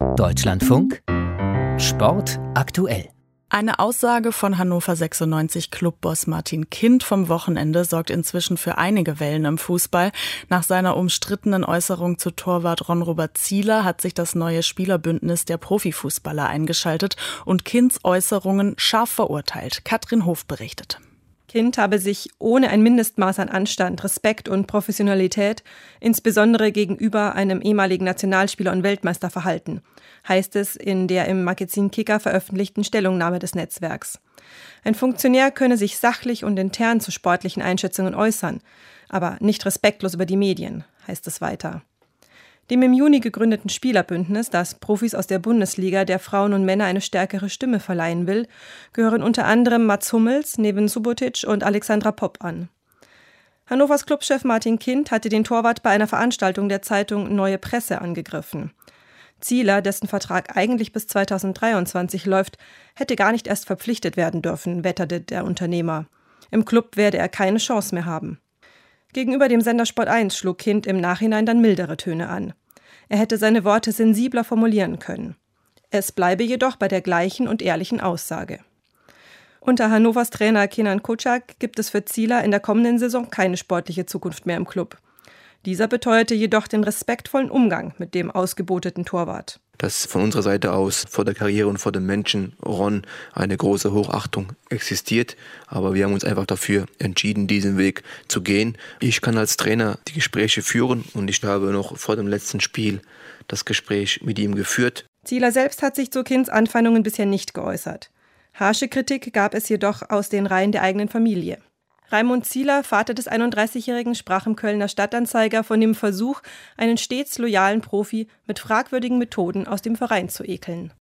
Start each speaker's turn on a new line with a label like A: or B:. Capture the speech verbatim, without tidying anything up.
A: Deutschlandfunk Sport aktuell.
B: Eine Aussage von Hannover sechsundneunzig Clubboss Martin Kind vom Wochenende sorgt inzwischen für einige Wellen im Fußball. Nach seiner umstrittenen Äußerung zu Torwart Ron-Robert Zieler hat sich das neue Spielerbündnis der Profifußballer eingeschaltet und Kinds Äußerungen scharf verurteilt. Katrin Hof berichtet.
C: Kind habe sich ohne ein Mindestmaß an Anstand, Respekt und Professionalität, insbesondere gegenüber einem ehemaligen Nationalspieler und Weltmeister, verhalten, heißt es in der im Magazin Kicker veröffentlichten Stellungnahme des Netzwerks. Ein Funktionär könne sich sachlich und intern zu sportlichen Einschätzungen äußern, aber nicht respektlos über die Medien, heißt es weiter. Dem im Juni gegründeten Spielerbündnis, das Profis aus der Bundesliga der Frauen und Männer eine stärkere Stimme verleihen will, gehören unter anderem Mats Hummels, Neven Subotic und Alexandra Popp an. Hannovers Clubchef Martin Kind hatte den Torwart bei einer Veranstaltung der Zeitung Neue Presse angegriffen. Zieler, dessen Vertrag eigentlich bis zweitausenddreiundzwanzig läuft, hätte gar nicht erst verpflichtet werden dürfen, wetterte der Unternehmer. Im Club werde er keine Chance mehr haben. Gegenüber dem Sender Sport eins schlug Kind im Nachhinein dann mildere Töne an. Er hätte seine Worte sensibler formulieren können. Es bleibe jedoch bei der gleichen und ehrlichen Aussage. Unter Hannovers Trainer Kenan Kocak gibt es für Zieler in der kommenden Saison keine sportliche Zukunft mehr im Club. Dieser beteuerte jedoch den respektvollen Umgang mit dem ausgeboteten Torwart.
D: Dass von unserer Seite aus vor der Karriere und vor dem Menschen Ron eine große Hochachtung existiert. Aber wir haben uns einfach dafür entschieden, diesen Weg zu gehen. Ich kann als Trainer die Gespräche führen und ich habe noch vor dem letzten Spiel das Gespräch mit ihm geführt.
C: Zieler selbst hat sich zu Kinds Anfeindungen bisher nicht geäußert. Harsche Kritik gab es jedoch aus den Reihen der eigenen Familie. Raimund Zieler, Vater des einunddreißigjährigen, sprach im Kölner Stadtanzeiger von dem Versuch, einen stets loyalen Profi mit fragwürdigen Methoden aus dem Verein zu ekeln.